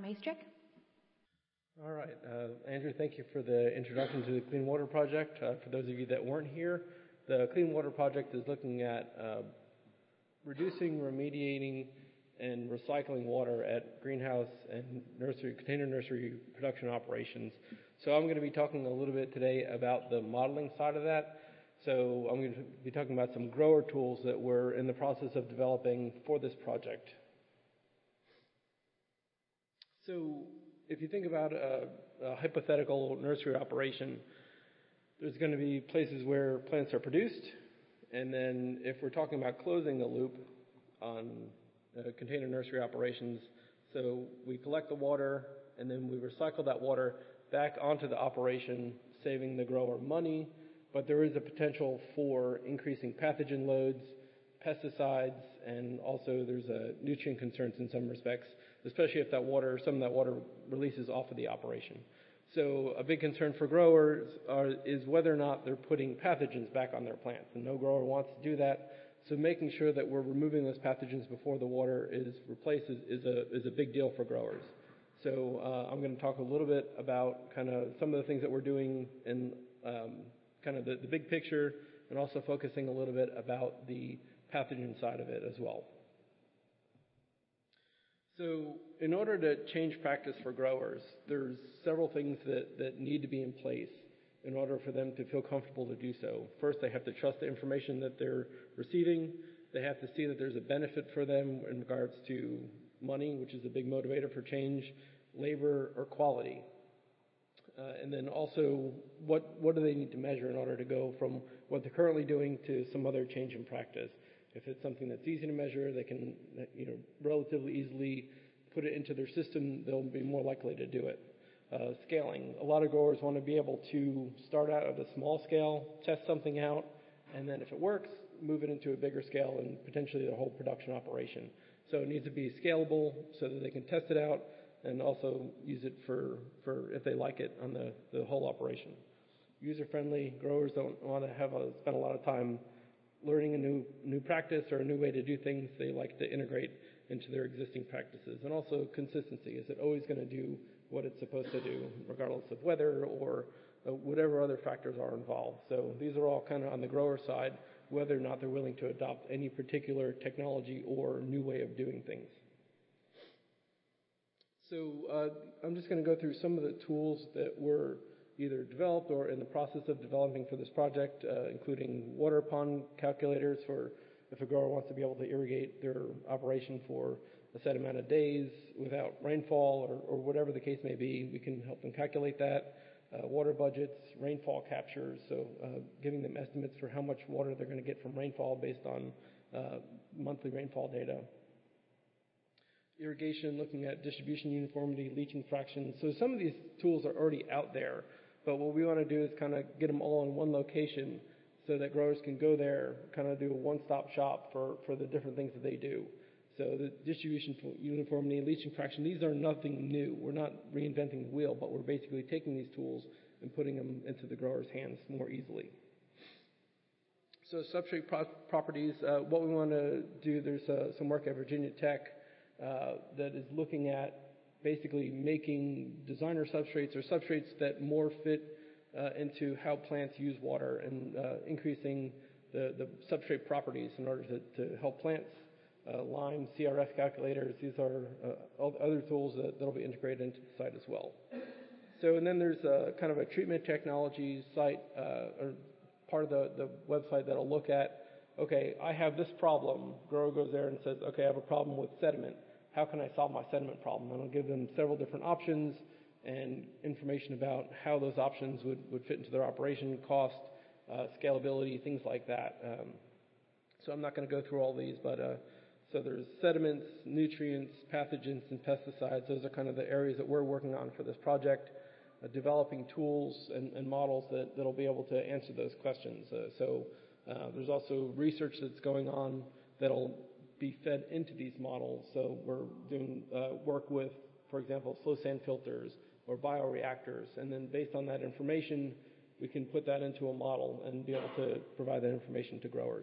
Maestruc. All right, Andrew, thank you for the introduction to the Clean Water Project. For those of you that weren't here, the Clean Water Project is looking at reducing, remediating, and recycling water at greenhouse and container nursery production operations. So I'm going to be talking a little bit today about the modeling side of that. So I'm going to be talking about some grower tools that we're in the process of developing for this project. So if you think about a hypothetical nursery operation, there's going to be places where plants are produced, and then if we're talking about closing the loop on container nursery operations, so we collect the water and then we recycle that water back onto the operation, saving the grower money, but there is a potential for increasing pathogen loads, pesticides, and also there's nutrient concerns in some respects, especially if some of that water releases off of the operation. So a big concern for growers is whether or not they're putting pathogens back on their plants, and no grower wants to do that. So making sure that we're removing those pathogens before the water is replaced is a big deal for growers. So I'm going to talk a little bit about kind of some of the things that we're doing in kind of the big picture, and also focusing a little bit about the pathogen side of it as well. So in order to change practice for growers, there's several things that need to be in place in order for them to feel comfortable to do so. First, they have to trust the information that they're receiving. They have to see that there's a benefit for them in regards to money, which is a big motivator for change, labor, or quality. And then also, what do they need to measure in order to go from what they're currently doing to some other change in practice? If it's something that's easy to measure, they can relatively easily put it into their system, they'll be more likely to do it. Scaling. A lot of growers want to be able to start out at a small scale, test something out, and then if it works, move it into a bigger scale and potentially the whole production operation. So it needs to be scalable so that they can test it out and also use it for if they like it on the whole operation. User-friendly. Growers don't want to spend a lot of time learning a new practice or a new way to do things. They like to integrate into their existing practices. And also consistency. Is it always going to do what it's supposed to do, regardless of weather or whatever other factors are involved? So these are all kind of on the grower side, whether or not they're willing to adopt any particular technology or new way of doing things. So I'm just going to go through some of the tools that were either developed or in the process of developing for this project, including water pond calculators for if a grower wants to be able to irrigate their operation for a set amount of days without rainfall or whatever the case may be. We can help them calculate that. Water budgets, rainfall captures, so giving them estimates for how much water they're going to get from rainfall based on monthly rainfall data. Irrigation, looking at distribution uniformity, leaching fraction. So some of these tools are already out there, but what we want to do is kind of get them all in one location so that growers can go there, kind of do a one-stop shop for the different things that they do. So the distribution uniformity, leaching fraction, these are nothing new. We're not reinventing the wheel, but we're basically taking these tools and putting them into the grower's hands more easily. So substrate properties, what we want to do, there's some work at Virginia Tech that is looking at basically making designer substrates or substrates that more fit into how plants use water and increasing the substrate properties in order to help plants. Lime, CRF calculators, these are other tools that'll be integrated into the site as well. So, and then there's kind of a treatment technology site or part of the website that'll look at, okay, I have this problem. Grower goes there and says, okay, I have a problem with sediment. How can I solve my sediment problem? And I'll give them several different options and information about how those options would fit into their operation, cost, scalability, things like that. So I'm not going to go through all these, but so there's sediments, nutrients, pathogens, and pesticides. Those are kind of the areas that we're working on for this project, developing tools and models that'll be able to answer those questions. So there's also research that's going on that'll be fed into these models. So we're doing work with, for example, flow sand filters or bioreactors, and then based on that information, we can put that into a model and be able to provide that information to growers.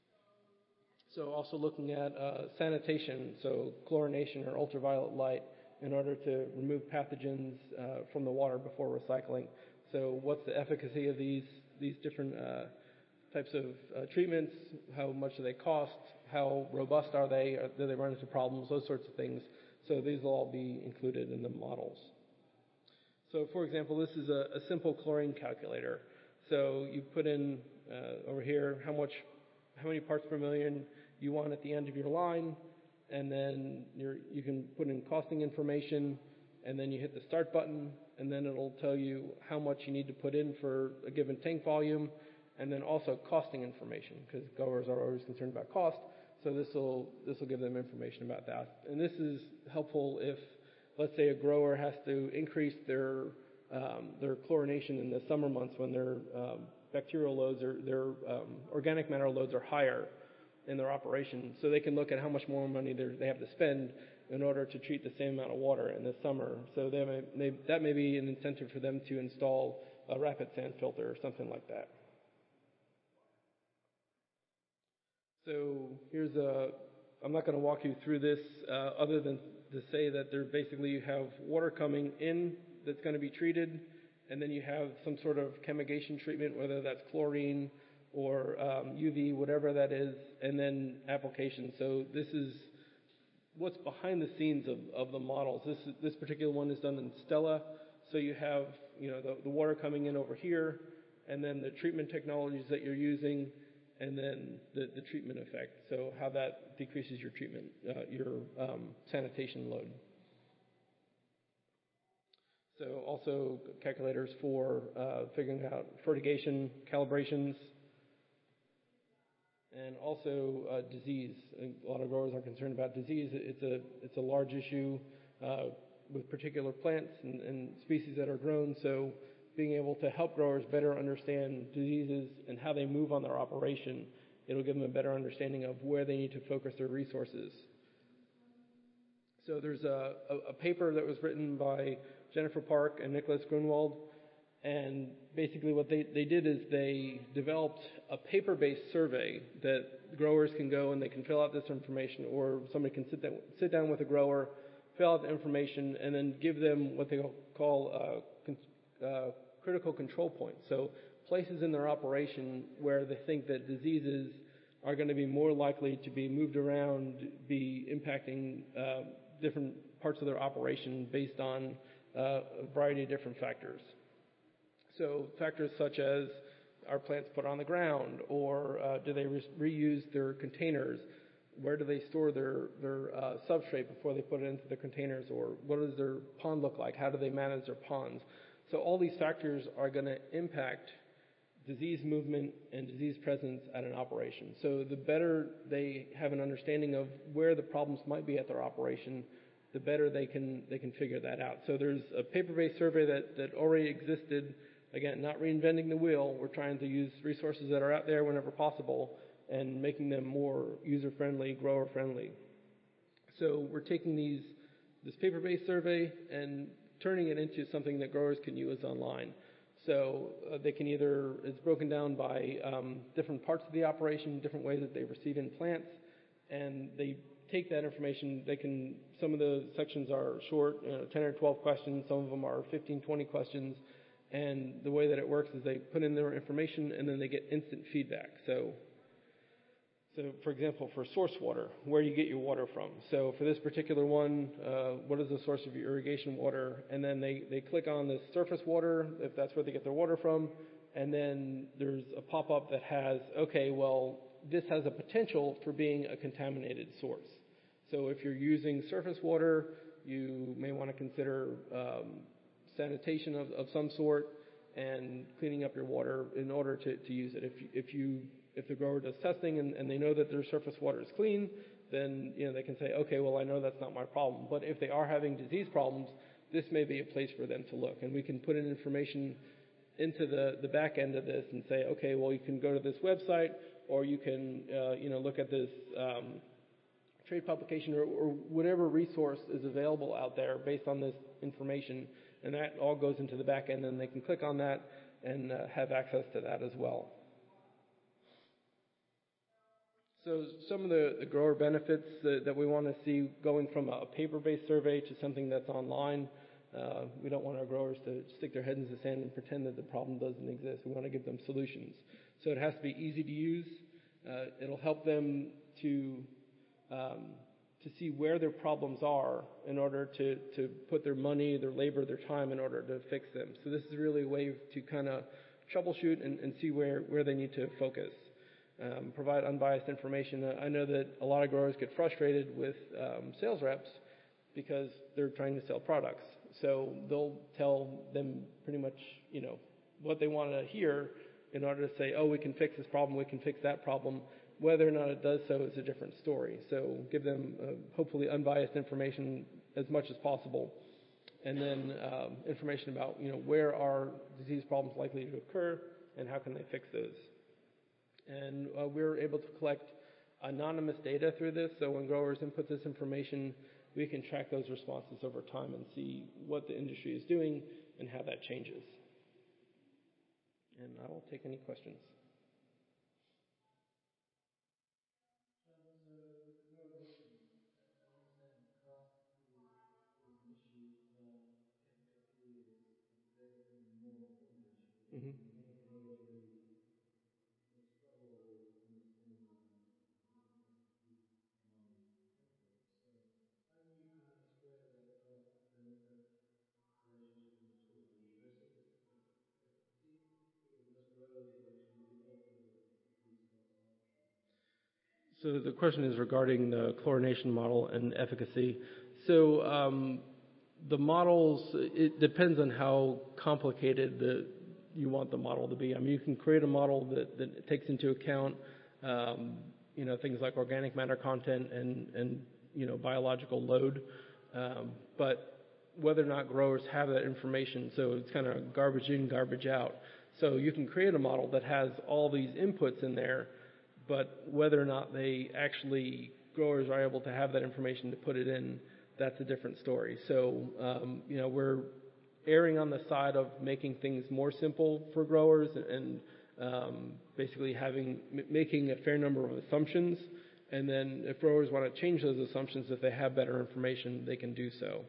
So also looking at sanitation, so chlorination or ultraviolet light, in order to remove pathogens from the water before recycling. So what's the efficacy of these different types of treatments? How much do they cost? How robust are they? Do they run into problems? Those sorts of things. So these will all be included in the models. So for example, this is a simple chlorine calculator. So you put in over here how many parts per million you want at the end of your line, and then you can put in costing information, and then you hit the start button, and then it'll tell you how much you need to put in for a given tank volume, and then also costing information, because growers are always concerned about cost. So this will give them information about that. And this is helpful if, let's say, a grower has to increase their chlorination in the summer months when their bacterial loads or their organic matter loads are higher in their operation. So they can look at how much more money they have to spend in order to treat the same amount of water in the summer. So that may be an incentive for them to install a rapid sand filter or something like that. So I'm not going to walk you through this other than to say that you have water coming in that's going to be treated, and then you have some sort of chemigation treatment, whether that's chlorine or UV, whatever that is, and then application. So this is what's behind the scenes of the models. This particular one is done in Stella. So you have the water coming in over here, and then the treatment technologies that you're using, and then the treatment effect. So how that decreases your treatment, your sanitation load. So also calculators for figuring out fertigation calibrations, and also disease. A lot of growers are concerned about disease. It's a large issue with particular plants and species that are grown. So being able to help growers better understand diseases and how they move on their operation, it'll give them a better understanding of where they need to focus their resources. So there's a paper that was written by Jennifer Park and Nicholas Grunwald, and basically what they did is they developed a paper-based survey that growers can go and they can fill out this information, or somebody can sit down with a grower, fill out the information, and then give them what they call critical control points. So places in their operation where they think that diseases are going to be more likely to be moved around, be impacting different parts of their operation based on a variety of different factors. So factors such as, are plants put on the ground, or do they reuse their containers? Where do they store their substrate before they put it into the containers? Or what does their pond look like? How do they manage their ponds? So all these factors are going to impact disease movement and disease presence at an operation. So the better they have an understanding of where the problems might be at their operation, the better they can figure that out. So there's a paper-based survey that already existed. Again, not reinventing the wheel. We're trying to use resources that are out there whenever possible and making them more user-friendly, grower-friendly. So we're taking this paper-based survey and turning it into something that growers can use online. So they can it's broken down by different parts of the operation, different ways that they receive in plants, and they take that information. Some of the sections are short, 10 or 12 questions. Some of them are 15, 20 questions. And the way that it works is they put in their information and then they get instant feedback. So for example, for source water, where do you get your water from? So for this particular one, what is the source of your irrigation water? And then they click on the surface water, if that's where they get their water from. And then there's a pop-up that has, okay, well, this has a potential for being a contaminated source. So if you're using surface water, you may want to consider sanitation of some sort and cleaning up your water in order to use it. If the grower does testing and they know that their surface water is clean, then they can say, okay, well, I know that's not my problem. But if they are having disease problems, this may be a place for them to look. And we can put in information into the back end of this and say, okay, well, you can go to this website, or you can look at this trade publication or whatever resource is available out there based on this information. And that all goes into the back end, and they can click on that and have access to that as well. So some of the grower benefits that we want to see going from a paper-based survey to something that's online. We don't want our growers to stick their heads in the sand and pretend that the problem doesn't exist. We want to give them solutions. So it has to be easy to use. It'll help them to see where their problems are in order to put their money, their labor, their time in order to fix them. So this is really a way to kind of troubleshoot and see where they need to focus. Provide unbiased information. I know that a lot of growers get frustrated with sales reps because they're trying to sell products. So they'll tell them pretty much, what they want to hear in order to say, oh, we can fix this problem, we can fix that problem. Whether or not it does so is a different story. So give them hopefully unbiased information as much as possible. And then information about, where are disease problems likely to occur and how can they fix those. And we're able to collect anonymous data through this. So when growers input this information, we can track those responses over time and see what the industry is doing and how that changes. And I will take any questions. Mm-hmm. So the question is regarding the chlorination model and efficacy. So the models, it depends on how complicated you want the model to be. I mean, you can create a model that takes into account, things like organic matter content and biological load. But whether or not growers have that information, so it's kind of garbage in, garbage out. So you can create a model that has all these inputs in there, but whether or not growers are able to have that information to put it in, that's a different story. So, we're erring on the side of making things more simple for growers and basically making a fair number of assumptions. And then if growers want to change those assumptions, if they have better information, they can do so.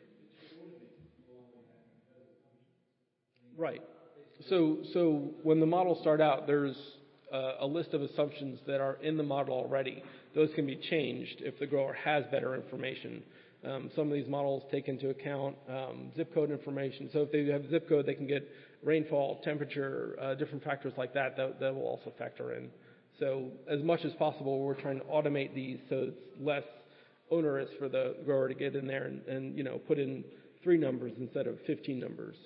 Right. So when the models start out, there's a list of assumptions that are in the model already. Those can be changed if the grower has better information. Some of these models take into account zip code information. So if they have zip code, they can get rainfall, temperature, different factors like that will also factor in. So as much as possible, we're trying to automate these so it's less onerous for the grower to get in there and put in 3 numbers instead of 15 numbers.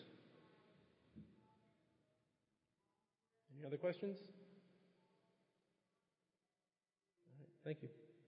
Any other questions? All right, thank you.